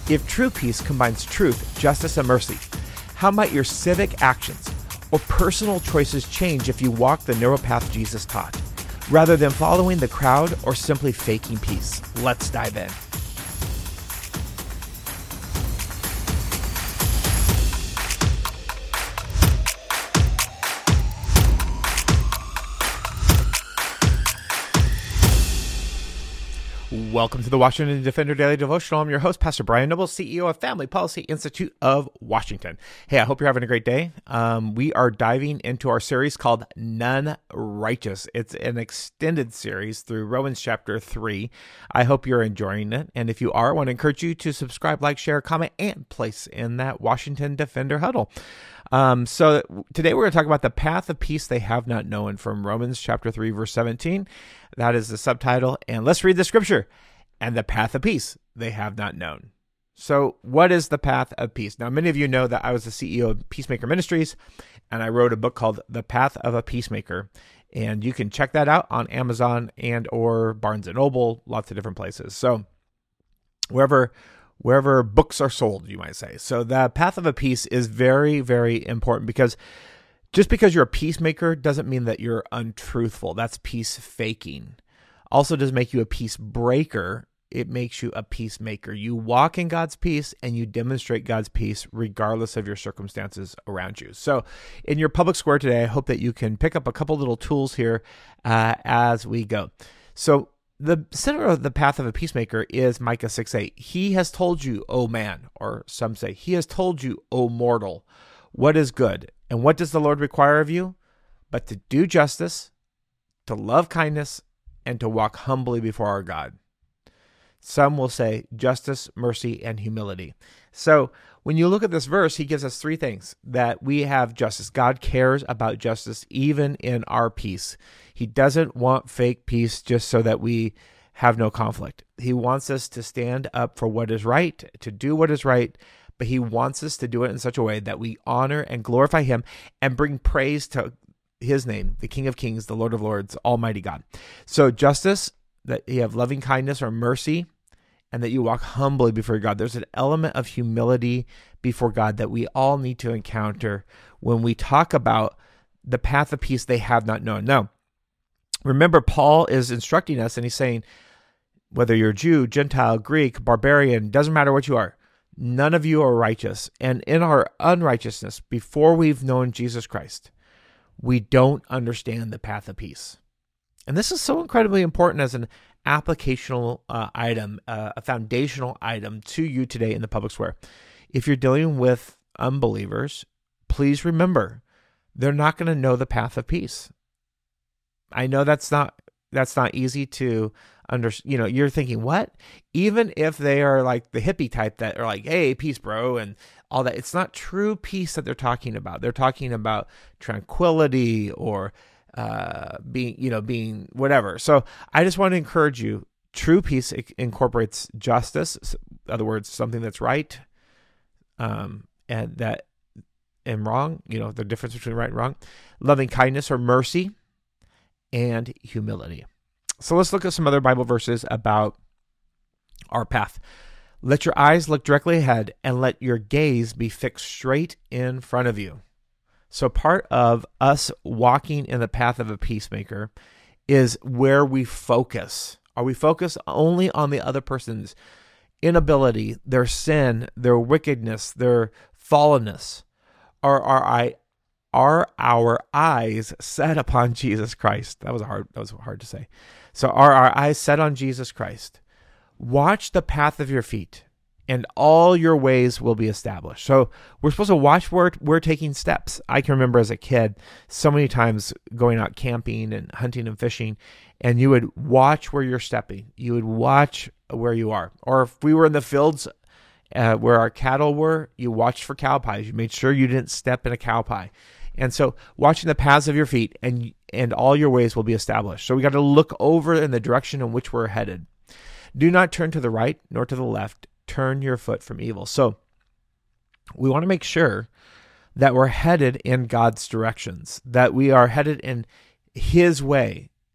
If true peace combines truth, justice, and mercy, how might your civic actions or personal choices change if you walk the narrow path Jesus taught, rather than following the crowd or simply faking peace? Let's dive in. Welcome to the Washington Defender Daily Devotional. I'm your host, Pastor Brian Noble, CEO of Family Policy Institute of Washington. Hey, I hope you're having a great day. We are diving into our series called None Righteous. It's an extended series through Romans chapter 3. I hope you're enjoying it. And if you are, I want to encourage you to subscribe, like, share, comment, and place in that Washington Defender huddle. So today we're going to talk about the path of peace they have not known from Romans chapter 3, verse 17. That is the subtitle. And let's read the scripture. And the path of peace they have not known. So what is the path of peace? Now, many of you know that I was the CEO of Peacemaker Ministries, and I wrote a book called The Path of a Peacemaker. And you can check that out on Amazon and or Barnes & Noble, lots of different places. So wherever books are sold, you might say. So the path of a peace is very, very important, because just because you're a peacemaker doesn't mean that you're untruthful. That's peace faking. Also does make you a peace breaker. It makes you a peacemaker. You walk in God's peace and you demonstrate God's peace regardless of your circumstances around you. So in your public square today, I hope that you can pick up a couple little tools here as we go. So the center of the path of a peacemaker is Micah 6:8. He has told you, O man, or some say, he has told you, O mortal, what is good. And what does the Lord require of you? But to do justice, to love kindness, and to walk humbly before our God. Some will say justice, mercy, and humility. So when you look at this verse, he gives us three things: that we have justice. God cares about justice even in our peace. He doesn't want fake peace just so that we have no conflict. He wants us to stand up for what is right, to do what is right, but he wants us to do it in such a way that we honor and glorify him and bring praise to his name, the King of Kings, the Lord of Lords, Almighty God. So justice, that you have loving kindness or mercy, and that you walk humbly before God. There's an element of humility before God that we all need to encounter when we talk about the path of peace they have not known. Now, remember, Paul is instructing us, and he's saying, whether you're Jew, Gentile, Greek, barbarian, doesn't matter what you are, none of you are righteous. And in our unrighteousness, before we've known Jesus Christ, we don't understand the path of peace. And this is so incredibly important as an applicational item, a foundational item to you today in the public square. If you're dealing with unbelievers, please remember, they're not going to know the path of peace. I know that's not easy to understand. You're thinking, what? Even if they are like the hippie type that are like, hey, peace, bro, and all that, it's not true peace that they're talking about. They're talking about tranquility or being whatever. So I just want to encourage you. True peace incorporates justice. In other words, something that's right, and wrong. The difference between right and wrong. Loving kindness or mercy, and humility. So let's look at some other Bible verses about our path. Let your eyes look directly ahead, and let your gaze be fixed straight in front of you. So part of us walking in the path of a peacemaker is where we focus. Are we focused only on the other person's inability, their sin, their wickedness, their fallenness? Or are our eyes set upon Jesus Christ? That was hard to say. So are our eyes set on Jesus Christ? Watch the path of your feet, and all your ways will be established. So we're supposed to watch where we're taking steps. I can remember as a kid so many times going out camping and hunting and fishing, and you would watch where you're stepping. You would watch where you are. Or if we were in the fields where our cattle were, you watched for cow pies. You made sure you didn't step in a cow pie. And so watching the paths of your feet, and all your ways will be established. So we got to look over in the direction in which we're headed. Do not turn to the right nor to the left. Turn your foot from evil. So we want to make sure that we're headed in God's directions, that we are headed in his way,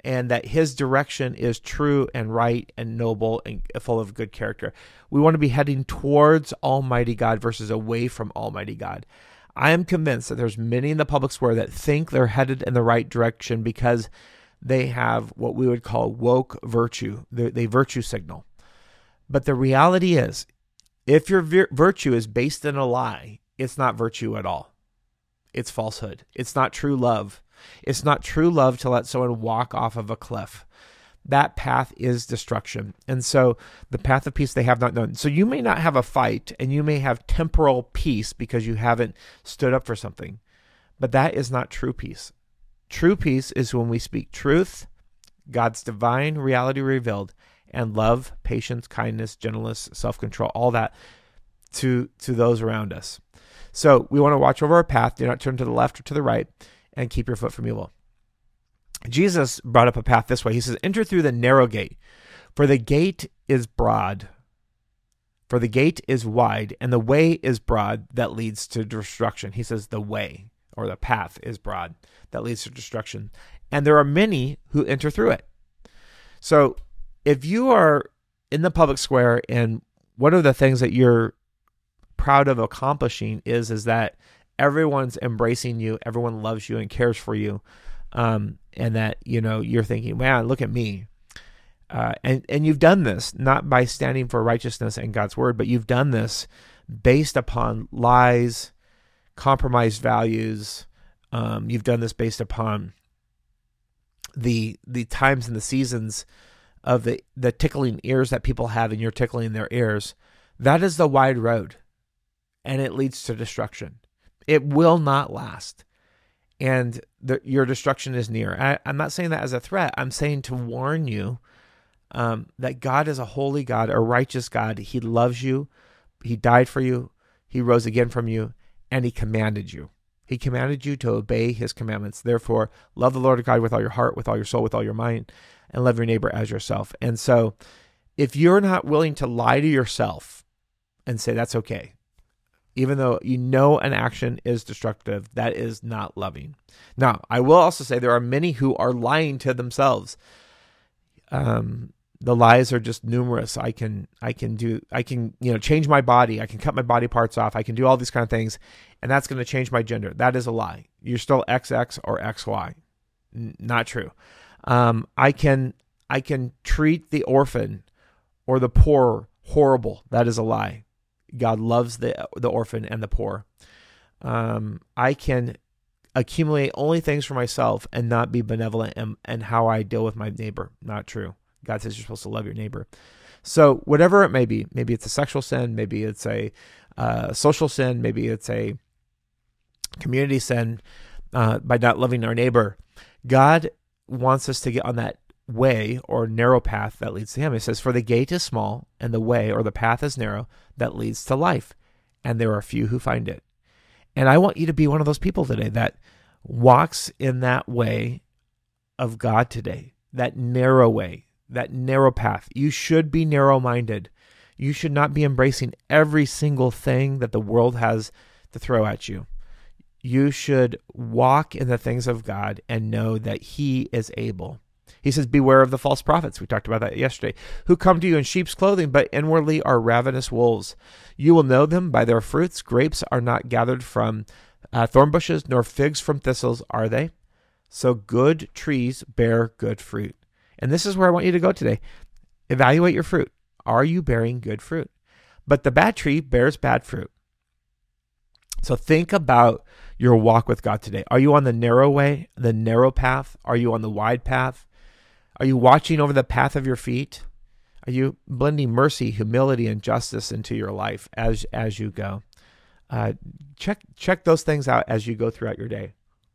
and that his direction is true and right and noble and full of good character. We want to be heading towards Almighty God versus away from Almighty God. I am convinced that there's many in the public square that think they're headed in the right direction because they have what we would call woke virtue. They virtue signal. But the reality is, if your virtue is based in a lie, it's not virtue at all. It's falsehood. It's not true love. It's not true love to let someone walk off of a cliff. That path is destruction. And so the path of peace they have not known. So you may not have a fight and you may have temporal peace because you haven't stood up for something. But that is not true peace. True peace is when we speak truth, God's divine reality revealed, and love, patience, kindness, gentleness, self-control, all that to those around us. So we want to watch over our path. Do not turn to the left or to the right, and keep your foot from evil. Jesus brought up a path this way. He says, enter through the narrow gate, for the gate is broad, for the gate is wide, and the way is broad that leads to destruction. He says the way or the path is broad that leads to destruction. And there are many who enter through it. So if you are in the public square and one of the things that you're proud of accomplishing is that everyone's embracing you, everyone loves you and cares for you, and that, you're thinking, man, look at me. And you've done this not by standing for righteousness and God's word, but you've done this based upon lies, compromised values. You've done this based upon the times and the seasons of the tickling ears that people have, and you're tickling their ears. That is the wide road, and it leads to destruction. It will not last, and your destruction is near. I'm not saying that as a threat. I'm saying to warn you that God is a holy God, a righteous God. He loves you. He died for you. He rose again from you, and he commanded you. He commanded you to obey his commandments. Therefore, love the Lord God with all your heart, with all your soul, with all your mind, and love your neighbor as yourself. And so if you're not willing to lie to yourself and say that's okay, even though you know an action is destructive, that is not loving. Now, I will also say there are many who are lying to themselves. The lies are just numerous. I can change my body. I can cut my body parts off. I can do all these kind of things, and that's going to change my gender. That is a lie. You're still XX or XY. Not true. I can treat the orphan or the poor horrible. That is a lie. God loves the orphan and the poor. I can accumulate only things for myself and not be benevolent in how I deal with my neighbor. Not true. God says you're supposed to love your neighbor. So whatever it may be, maybe it's a sexual sin, maybe it's a social sin, maybe it's a community sin by not loving our neighbor. God wants us to get on that way or narrow path that leads to him. It says, for the gate is small and the way or the path is narrow that leads to life, and there are few who find it. And I want you to be one of those people today that walks in that way of God today, that narrow way, that narrow path. You should be narrow-minded. You should not be embracing every single thing that the world has to throw at you. You should walk in the things of God and know that he is able. He says, beware of the false prophets. We talked about that yesterday, who come to you in sheep's clothing, but inwardly are ravenous wolves. You will know them by their fruits. Grapes are not gathered from thorn bushes, nor figs from thistles, are they? So good trees bear good fruit. And this is where I want you to go today. Evaluate your fruit. Are you bearing good fruit? But the bad tree bears bad fruit. So think about your walk with God today. Are you on the narrow way, the narrow path? Are you on the wide path? Are you watching over the path of your feet? Are you blending mercy, humility, and justice into your life as you go? Check those things out as you go throughout your day.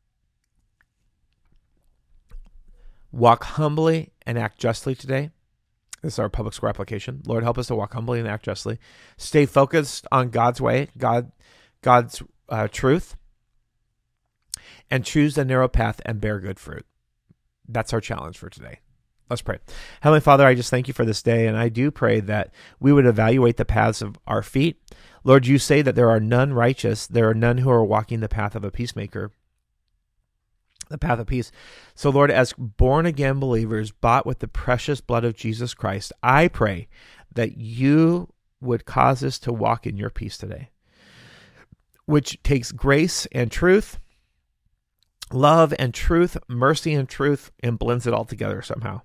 Walk humbly and act justly today. This is our public square application. Lord, help us to walk humbly and act justly. Stay focused on God's way, God's truth, and choose the narrow path and bear good fruit. That's our challenge for today. Let's pray. Heavenly Father, I just thank you for this day, and I do pray that we would evaluate the paths of our feet. Lord, you say that there are none righteous. There are none who are walking the path of a peacemaker. the path of peace. So, Lord, as born-again believers bought with the precious blood of Jesus Christ, I pray that you would cause us to walk in your peace today, which takes grace and truth, love and truth, mercy and truth, and blends it all together somehow.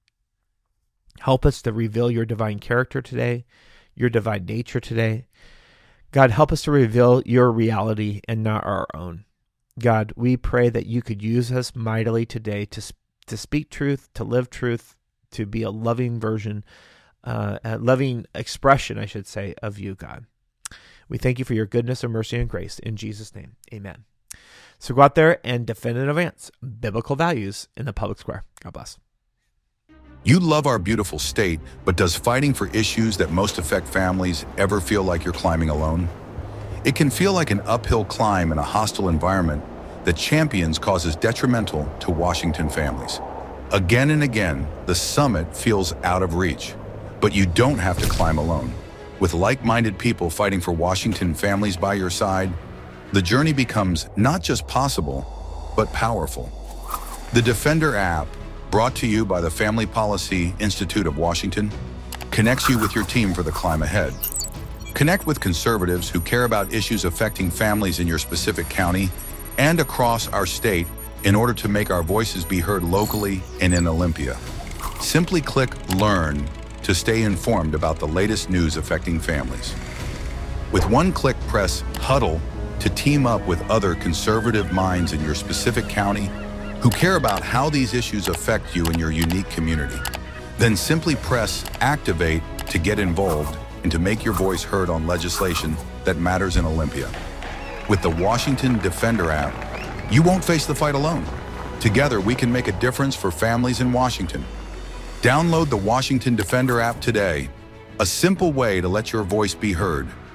Help us to reveal your divine character today, your divine nature today. God, help us to reveal your reality and not our own. God, we pray that you could use us mightily today to speak truth, to live truth, to be a loving version, a loving expression, I should say, of you, God. We thank you for your goodness and mercy and grace. In Jesus' name, amen. So go out there and defend and advance biblical values in the public square. God bless. You love our beautiful state, but does fighting for issues that most affect families ever feel like you're climbing alone? It can feel like an uphill climb in a hostile environment that champions causes detrimental to Washington families. Again and again, the summit feels out of reach, but you don't have to climb alone. With like-minded people fighting for Washington families by your side, the journey becomes not just possible, but powerful. The Defender app, brought to you by the Family Policy Institute of Washington, connects you with your team for the climb ahead. Connect with conservatives who care about issues affecting families in your specific county and across our state in order to make our voices be heard locally and in Olympia. Simply click Learn to stay informed about the latest news affecting families. With one click, press Huddle to team up with other conservative minds in your specific county who care about how these issues affect you in your unique community. Then simply press Activate to get involved and to make your voice heard on legislation that matters in Olympia. With the Washington Defender app, you won't face the fight alone. Together, we can make a difference for families in Washington. Download the Washington Defender app today, a simple way to let your voice be heard